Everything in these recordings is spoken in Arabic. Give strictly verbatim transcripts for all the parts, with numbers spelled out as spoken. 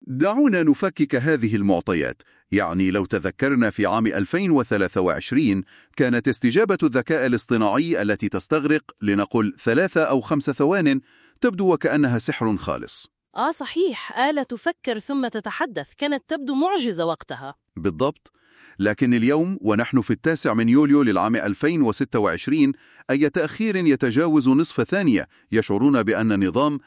دعونا نفكك هذه المعطيات. يعني لو تذكرنا في عام ألفين وثلاثة وعشرين كانت استجابة الذكاء الاصطناعي التي تستغرق لنقل ثلاثة أو خمس ثوان تبدو وكأنها سحر خالص. آه صحيح، آلة تفكر ثم تتحدث كانت تبدو معجزة وقتها. بالضبط. لكن اليوم ونحن في التاسع من يوليو للعام ألفين وستة وعشرين أي تأخير يتجاوز نصف ثانية يشعرون بأن النظام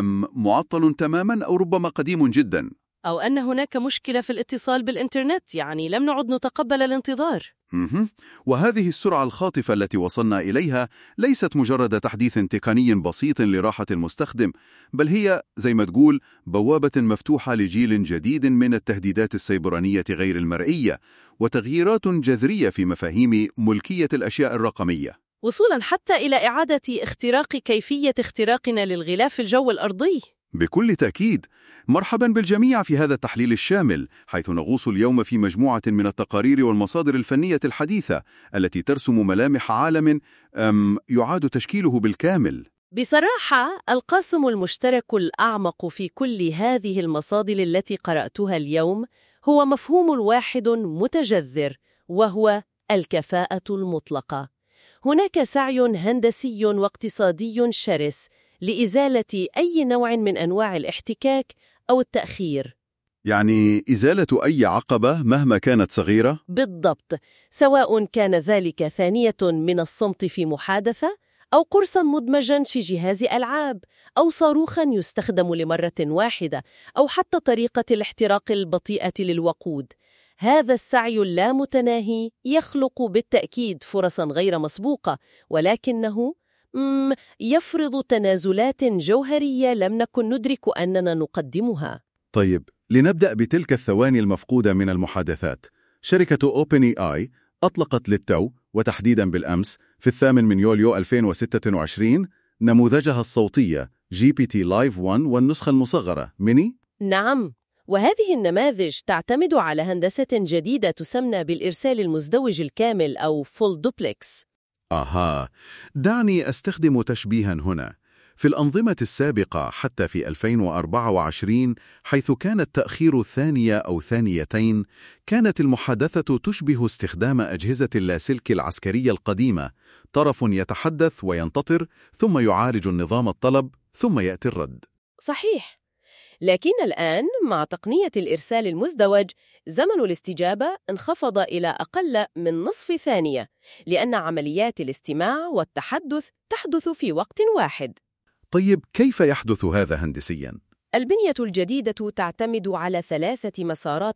معطل تماما أو ربما قديم جدا، أو أن هناك مشكلة في الاتصال بالإنترنت، يعني لم نعد نتقبل الانتظار. مه. وهذه السرعة الخاطفة التي وصلنا إليها ليست مجرد تحديث تقني بسيط لراحة المستخدم، بل هي زي ما تقول بوابة مفتوحة لجيل جديد من التهديدات السيبرانية غير المرئية وتغييرات جذرية في مفاهيم ملكية الأشياء الرقمية، وصولا حتى إلى إعادة اختراق كيفية اختراقنا للغلاف الجوي الأرضي. بكل تأكيد. مرحبا بالجميع في هذا التحليل الشامل، حيث نغوص اليوم في مجموعة من التقارير والمصادر الفنية الحديثة التي ترسم ملامح عالم أم يعاد تشكيله بالكامل. بصراحة القاسم المشترك الأعمق في كل هذه المصادر التي قرأتها اليوم هو مفهوم واحد متجذر، وهو الكفاءة المطلقة. هناك سعي هندسي واقتصادي شرس لإزالة أي نوع من أنواع الاحتكاك أو التأخير، يعني إزالة أي عقبة مهما كانت صغيرة؟ بالضبط، سواء كان ذلك ثانية من الصمت في محادثة، أو قرصاً مدمجاً في جهاز ألعاب، أو صاروخاً يستخدم لمرة واحدة، أو حتى طريقة الاحتراق البطيئة للوقود. هذا السعي اللامتناهي يخلق بالتأكيد فرصاً غير مسبوقة، ولكنه مم يفرض تنازلات جوهرية لم نكن ندرك أننا نقدمها. طيب، لنبدأ بتلك الثواني المفقودة من المحادثات. شركة أوبن إي آي أطلقت للتو، وتحديداً بالأمس في الثامن من يوليو ألفين وستة وعشرين، نموذجها الصوتية جي بي تي لايف واحد والنسخة المصغرة ميني. نعم، وهذه النماذج تعتمد على هندسة جديدة تسمى بالإرسال المزدوج الكامل أو فول دوبلكس. آها، دعني أستخدم تشبيها هنا. في الأنظمة السابقة حتى في ألفين وأربعة وعشرين، حيث كان التأخير ثانية أو ثانيتين، كانت المحادثة تشبه استخدام أجهزة اللاسلكي العسكرية القديمة، طرف يتحدث وينتظر ثم يعالج النظام الطلب ثم يأتي الرد. صحيح، لكن الآن مع تقنية الإرسال المزدوج زمن الاستجابة انخفض إلى أقل من نصف ثانية، لأن عمليات الاستماع والتحدث تحدث في وقت واحد. طيب، كيف يحدث هذا هندسياً؟ البنية الجديدة تعتمد على ثلاثة مسارات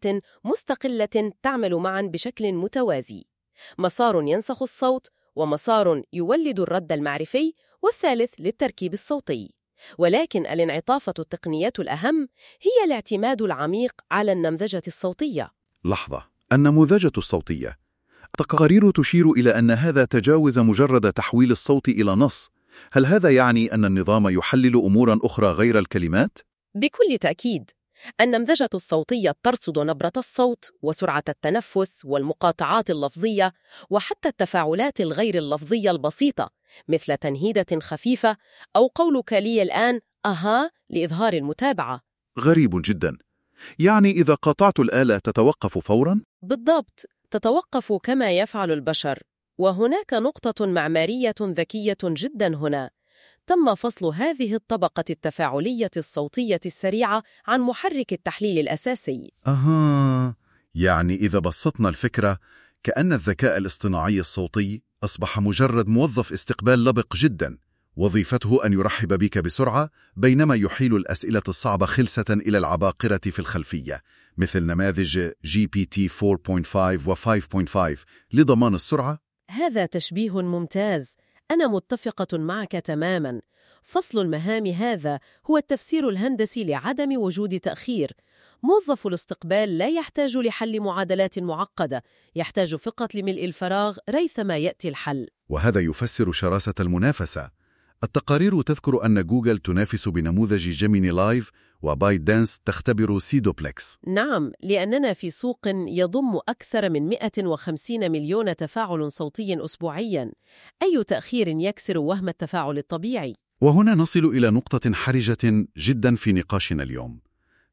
مستقلة تعمل معاً بشكل متوازي: مسار ينسخ الصوت، ومسار يولد الرد المعرفي، والثالث للتركيب الصوتي. ولكن الانعطافة التقنية الأهم هي الاعتماد العميق على النمذجة الصوتية. لحظة، النموذجة الصوتية. التقارير تشير إلى أن هذا تجاوز مجرد تحويل الصوت إلى نص. هل هذا يعني أن النظام يحلل أموراً أخرى غير الكلمات؟ بكل تأكيد. النمذجة الصوتية ترصد نبرة الصوت وسرعة التنفس والمقاطعات اللفظية، وحتى التفاعلات الغير اللفظية البسيطة مثل تنهيدة خفيفة أو قولك لي الآن أها لإظهار المتابعة. غريب جدا. يعني إذا قاطعت الآلة تتوقف فوراً؟ بالضبط، تتوقف كما يفعل البشر. وهناك نقطة معمارية ذكية جدا هنا: تم فصل هذه الطبقة التفاعلية الصوتية السريعة عن محرك التحليل الأساسي. أها، يعني إذا بسطنا الفكرة، كأن الذكاء الاصطناعي الصوتي أصبح مجرد موظف استقبال لبق جدا، وظيفته أن يرحب بك بسرعة بينما يحيل الأسئلة الصعبة خلسة إلى العباقرة في الخلفية، مثل نماذج جي بي تي أربعة فاصلة خمسة و خمسة فاصلة خمسة لضمان السرعة. هذا تشبيه ممتاز، أنا متفقة معك تماماً. فصل المهام هذا هو التفسير الهندسي لعدم وجود تأخير. موظف الاستقبال لا يحتاج لحل معادلات معقدة، يحتاج فقط لملء الفراغ ريثما يأتي الحل. وهذا يفسر شراسة المنافسة. التقارير تذكر أن جوجل تنافس بنموذج جيميني لايف، وبايت دانس تختبر سيدوبلكس. نعم، لأننا في سوق يضم أكثر من مئة وخمسين مليون تفاعل صوتي أسبوعياً. أي تأخير يكسر وهم التفاعل الطبيعي؟ وهنا نصل إلى نقطة حرجة جدا في نقاشنا اليوم.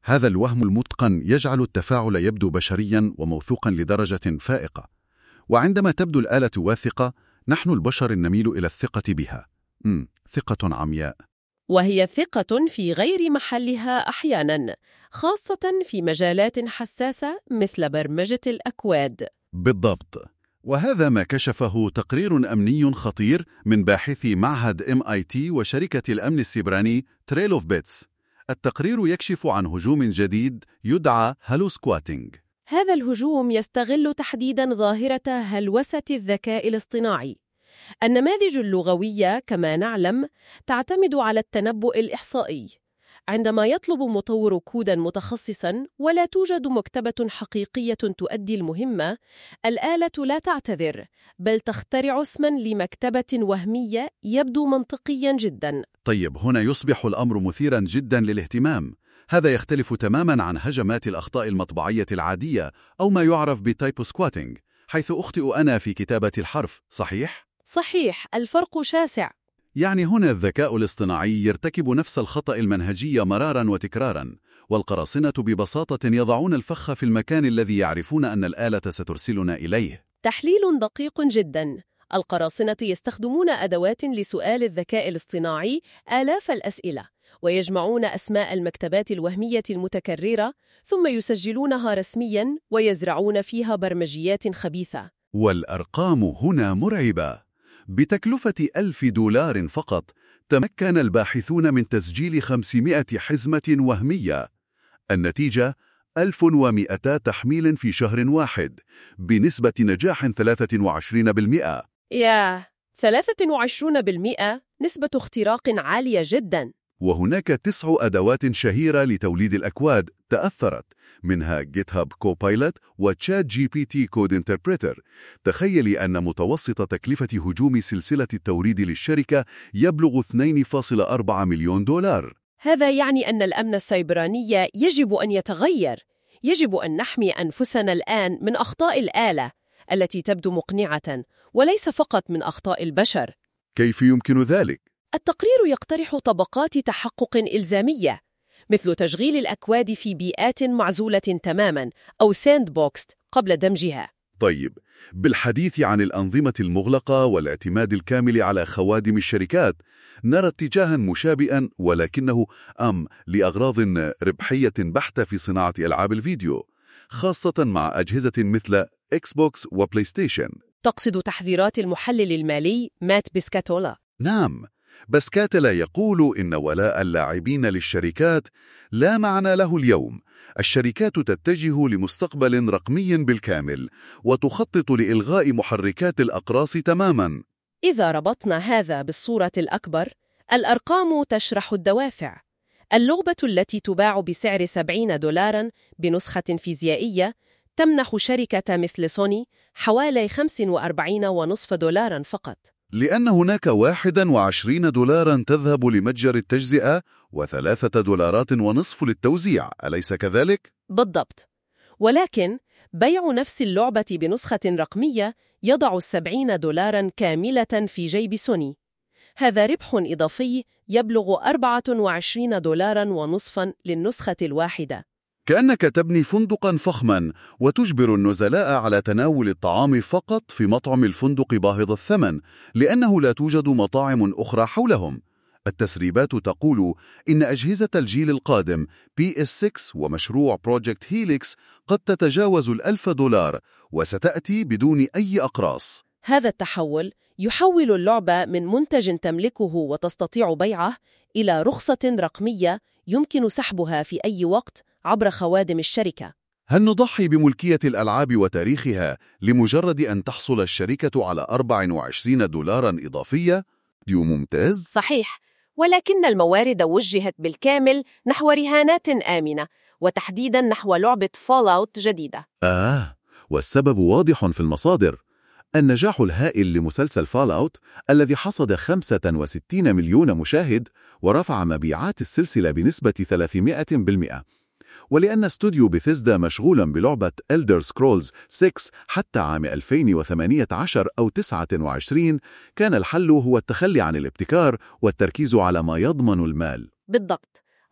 هذا الوهم المتقن يجعل التفاعل يبدو بشريا وموثوقا لدرجة فائقة. وعندما تبدو الآلة واثقة، نحن البشر نميل إلى الثقة بها. مم. ثقة عمياء. وهي ثقة في غير محلها أحياناً، خاصة في مجالات حساسة مثل برمجة الأكواد. بالضبط. وهذا ما كشفه تقرير أمني خطير من باحثي معهد إم آي تي وشركة الأمن السيبراني تريل أوف بيتس. التقرير يكشف عن هجوم جديد يدعى هالو سكواتينج. هذا الهجوم يستغل تحديداً ظاهرة هلوسة الذكاء الاصطناعي. النماذج اللغوية كما نعلم تعتمد على التنبؤ الإحصائي. عندما يطلب مطور كوداً متخصصاً ولا توجد مكتبة حقيقية تؤدي المهمة، الآلة لا تعتذر، بل تخترع اسماً لمكتبة وهمية يبدو منطقياً جداً. طيب، هنا يصبح الأمر مثيراً جداً للاهتمام. هذا يختلف تماماً عن هجمات الأخطاء المطبعية العادية أو ما يعرف بتايبو سكواتينج، حيث أخطئ أنا في كتابة الحرف، صحيح؟ صحيح، الفرق شاسع. يعني هنا الذكاء الاصطناعي يرتكب نفس الخطأ المنهجي مراراً وتكراراً، والقراصنة ببساطة يضعون الفخ في المكان الذي يعرفون أن الآلة سترسلنا إليه. تحليل دقيق جداً. القراصنة يستخدمون أدوات لسؤال الذكاء الاصطناعي آلاف الأسئلة، ويجمعون أسماء المكتبات الوهمية المتكررة، ثم يسجلونها رسمياً ويزرعون فيها برمجيات خبيثة. والأرقام هنا مرعبة. بتكلفة ألف دولار فقط تمكن الباحثون من تسجيل خمسمائة حزمة وهمية. النتيجة ألف ومئتي تحميل في شهر واحد بنسبة نجاح ثلاثة وعشرين بالمئة. يا ثلاثة وعشرين بالمئة نسبة اختراق عالية جداً. وهناك تسع أدوات شهيرة لتوليد الأكواد تأثرت، منها جيت هاب كوبايلوت وتشات جي بي تي كود انتربريتر. تخيلي أن متوسط تكلفة هجوم سلسلة التوريد للشركة يبلغ اثنين فاصلة أربعة مليون دولار. هذا يعني أن الأمن السيبراني يجب أن يتغير. يجب أن نحمي أنفسنا الآن من أخطاء الآلة التي تبدو مقنعة، وليس فقط من أخطاء البشر. كيف يمكن ذلك؟ التقرير يقترح طبقات تحقق إلزامية، مثل تشغيل الأكواد في بيئات معزولة تماماً أو ساند بوكست قبل دمجها. طيب، بالحديث عن الأنظمة المغلقة والاعتماد الكامل على خوادم الشركات، نرى اتجاهاً مشابهاً، ولكنه أم لأغراض ربحية بحتة في صناعة ألعاب الفيديو، خاصة مع أجهزة مثل إكس بوكس وبلاي ستيشن. تقصد تحذيرات المحلل المالي مات بسكاتولا؟ نعم، بسكاتولا يقول إن ولاء اللاعبين للشركات لا معنى له اليوم. الشركات تتجه لمستقبل رقمي بالكامل وتخطط لإلغاء محركات الأقراص تماماً. إذا ربطنا هذا بالصورة الأكبر، الأرقام تشرح الدوافع. اللعبة التي تباع بسعر سبعين دولاراً بنسخة فيزيائية تمنح شركة مثل سوني حوالي خمسة وأربعين ونصف دولاراً فقط، لأن هناك واحد وعشرين دولاراً تذهب لمتجر التجزئة وثلاثة دولارات ونصف للتوزيع، أليس كذلك؟ بالضبط. ولكن بيع نفس اللعبة بنسخة رقمية يضع السبعين دولاراً كاملة في جيب سوني. هذا ربح إضافي يبلغ أربعة وعشرين دولاراً ونصفاً للنسخة الواحدة. كأنك تبني فندقاً فخماً وتجبر النزلاء على تناول الطعام فقط في مطعم الفندق باهظ الثمن، لأنه لا توجد مطاعم أخرى حولهم. التسريبات تقول إن أجهزة الجيل القادم بي إس ستة ومشروع بروجكت هيليكس قد تتجاوز الألف دولار وستأتي بدون أي أقراص. هذا التحول يحول اللعبة من منتج تملكه وتستطيع بيعه إلى رخصة رقمية يمكن سحبها في أي وقت عبر خوادم الشركة. هل نضحي بملكية الألعاب وتاريخها لمجرد أن تحصل الشركة على أربعة وعشرين دولاراً إضافية؟ ديو ممتاز؟ صحيح، ولكن الموارد وجهت بالكامل نحو رهانات آمنة، وتحديداً نحو لعبة فول أوت جديدة. آه، والسبب واضح في المصادر. النجاح الهائل لمسلسل فول أوت الذي حصد خمسة وستين مليون مشاهد ورفع مبيعات السلسلة بنسبة ثلاثمائة بالمئة. ولأن استوديو بيثيسدا مشغولا بلعبة إلدر سكرولز ستة حتى عام ألفين وثمانية عشر أو تسعة وعشرين، كان الحل هو التخلي عن الابتكار والتركيز على ما يضمن المال. بالضبط.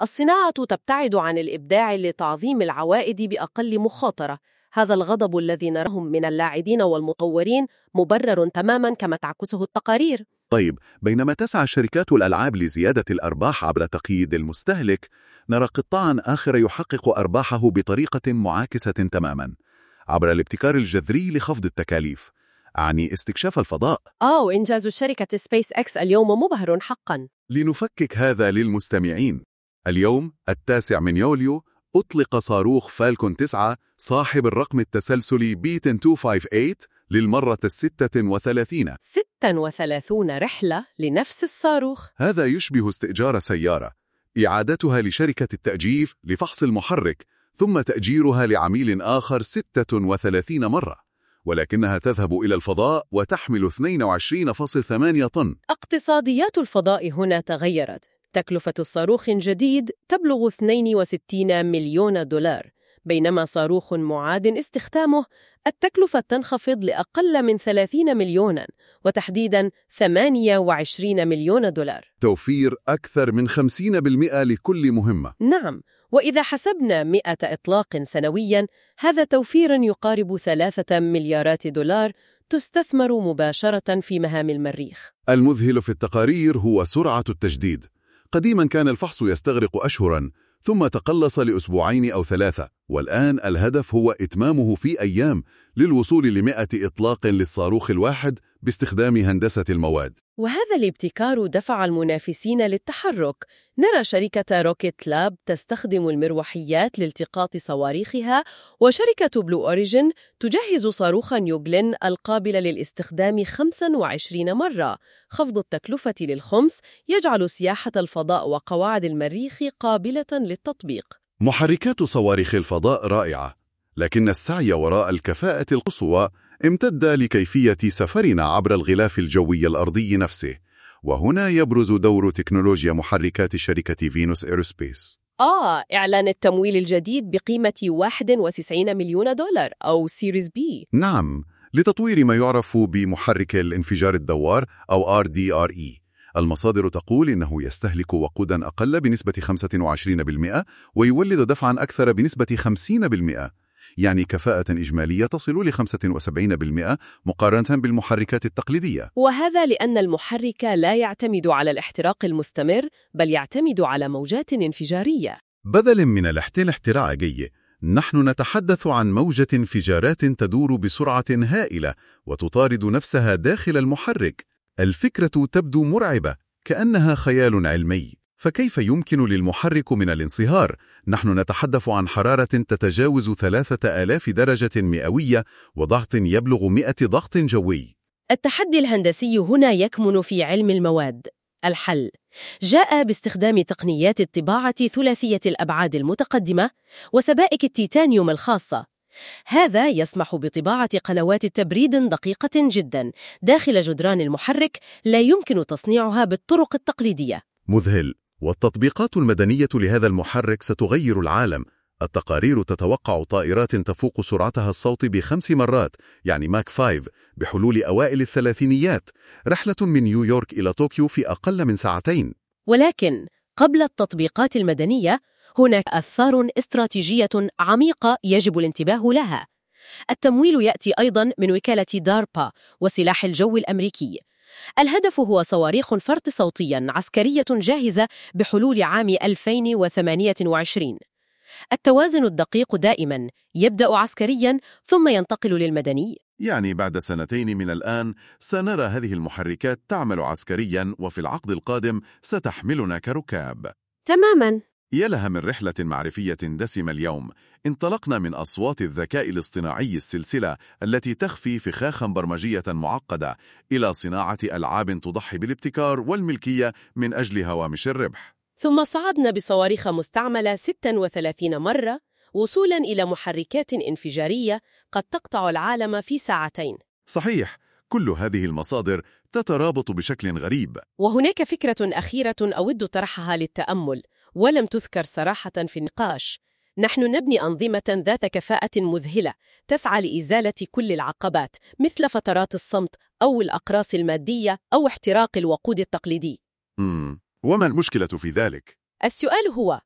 الصناعة تبتعد عن الإبداع لتعظيم العوائد بأقل مخاطرة. هذا الغضب الذي نراهم من اللاعبين والمطورين مبرر تماماً كما تعكسه التقارير. طيب، بينما تسعى شركات الألعاب لزيادة الأرباح عبر تقييد المستهلك، نرى قطاعاً آخر يحقق أرباحه بطريقة معاكسة تماماً عبر الابتكار الجذري لخفض التكاليف، أعني استكشاف الفضاء. آه وإنجاز شركة سبيس إكس اليوم مبهر حقاً. لنفكك هذا للمستمعين، اليوم التاسع من يوليو أطلق صاروخ فالكون تسعة صاحب الرقم التسلسلي بي عشرة اثنين خمسة ثمانية للمرة الستة وثلاثين. ستة وثلاثين رحلة لنفس الصاروخ. هذا يشبه استئجار سيارة، إعادتها لشركة التأجير لفحص المحرك، ثم تأجيرها لعميل آخر ستة وثلاثين مرة، ولكنها تذهب إلى الفضاء وتحمل اثنين وعشرين فاصلة ثمانية طن. اقتصاديات الفضاء هنا تغيرت. تكلفة الصاروخ الجديد تبلغ اثنين وستين مليون دولار، بينما صاروخ معاد استخدامه التكلفة تنخفض لأقل من ثلاثين مليوناً، وتحديداً ثمانية وعشرين مليون دولار. توفير أكثر من خمسين بالمئة لكل مهمة. نعم، وإذا حسبنا مئة إطلاق سنوياً، هذا توفير يقارب ثلاثة مليارات دولار تستثمر مباشرة في مهام المريخ. المذهل في التقارير هو سرعة التجديد. قديماً كان الفحص يستغرق أشهراً، ثم تقلص لأسبوعين أو ثلاثة، والآن الهدف هو إتمامه في أيام للوصول لمئة إطلاق للصاروخ الواحد باستخدام هندسة المواد. وهذا الابتكار دفع المنافسين للتحرك. نرى شركة روكيت لاب تستخدم المروحيات لالتقاط صواريخها، وشركة بلو أوريجين تجهز صاروخاً يوغلين القابل للاستخدام خمسة وعشرين مرة. خفض التكلفة للخمس يجعل سياحة الفضاء وقواعد المريخ قابلة للتطبيق. محركات صواريخ الفضاء رائعة، لكن السعي وراء الكفاءة القصوى امتد لكيفية سفرنا عبر الغلاف الجوي الأرضي نفسه، وهنا يبرز دور تكنولوجيا محركات شركة فينوس إيروسبيس. آه إعلان التمويل الجديد بقيمة واحد وتسعين مليون دولار أو سيريز بي. نعم، لتطوير ما يعرف بمحرك الانفجار الدوار أو آر دي آر إي. المصادر تقول إنه يستهلك وقوداً أقل بنسبة خمسة وعشرين بالمئة ويولد دفعاً أكثر بنسبة خمسين بالمئة، يعني كفاءة إجمالية تصل ل خمسة وسبعين بالمئة مقارنة بالمحركات التقليدية. وهذا لأن المحرك لا يعتمد على الاحتراق المستمر، بل يعتمد على موجات انفجارية. بدلاً من الاحتراق، نحن نتحدث عن موجة انفجارات تدور بسرعة هائلة وتطارد نفسها داخل المحرك. الفكرة تبدو مرعبة، كأنها خيال علمي. فكيف يمكن للمحرك من الانصهار؟ نحن نتحدث عن حرارة تتجاوز ثلاثة آلاف درجة مئوية وضغط يبلغ مئة ضغط جوي. التحدي الهندسي هنا يكمن في علم المواد. الحل جاء باستخدام تقنيات الطباعة ثلاثية الأبعاد المتقدمة وسبائك التيتانيوم الخاصة. هذا يسمح بطباعة قنوات تبريد دقيقة جدا داخل جدران المحرك لا يمكن تصنيعها بالطرق التقليدية. مذهل. والتطبيقات المدنية لهذا المحرك ستغير العالم. التقارير تتوقع طائرات تفوق سرعتها الصوت بخمس مرات، يعني ماك خمسة، بحلول أوائل الثلاثينيات، رحلة من نيويورك إلى طوكيو في أقل من ساعتين. ولكن قبل التطبيقات المدنية هناك آثار استراتيجية عميقة يجب الانتباه لها. التمويل يأتي أيضاً من وكالة داربا وسلاح الجو الأمريكي. الهدف هو صواريخ فرط صوتياً عسكرية جاهزة بحلول عام ألفين وثمانية وعشرين. التوازن الدقيق دائماً يبدأ عسكرياً ثم ينتقل للمدني. يعني بعد سنتين من الآن سنرى هذه المحركات تعمل عسكرياً، وفي العقد القادم ستحملنا كركاب. تماماً. يا لها من رحلة معرفية دسمة اليوم. انطلقنا من أصوات الذكاء الاصطناعي السلسلة التي تخفي فخاخا برمجية معقدة إلى صناعة ألعاب تضحي بالابتكار والملكية من أجل هوامش الربح. ثم صعدنا بصواريخ مستعملة ستة وثلاثين مرة وصولا إلى محركات انفجارية قد تقطع العالم في ساعتين. صحيح، كل هذه المصادر تترابط بشكل غريب. وهناك فكرة أخيرة أود طرحها للتأمل ولم تذكر صراحة في النقاش. نحن نبني أنظمة ذات كفاءة مذهلة تسعى لإزالة كل العقبات، مثل فترات الصمت أو الأقراص المادية أو احتراق الوقود التقليدي. مم. وما المشكلة في ذلك؟ السؤال هو،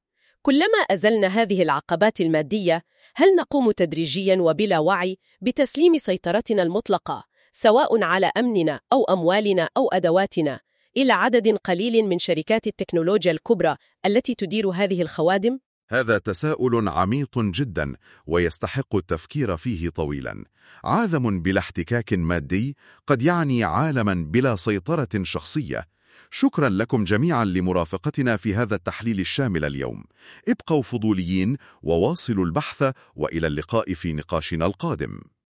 كلما أزلنا هذه العقبات المادية، هل نقوم تدريجياً وبلا وعي بتسليم سيطرتنا المطلقة، سواء على أمننا أو أموالنا أو أدواتنا، إلى عدد قليل من شركات التكنولوجيا الكبرى التي تدير هذه الخوادم؟ هذا تساؤل عميق جدا ويستحق التفكير فيه طويلا. عالم بلا احتكاك مادي قد يعني عالما بلا سيطرة شخصية. شكرا لكم جميعا لمرافقتنا في هذا التحليل الشامل اليوم. ابقوا فضوليين وواصلوا البحث، وإلى اللقاء في نقاشنا القادم.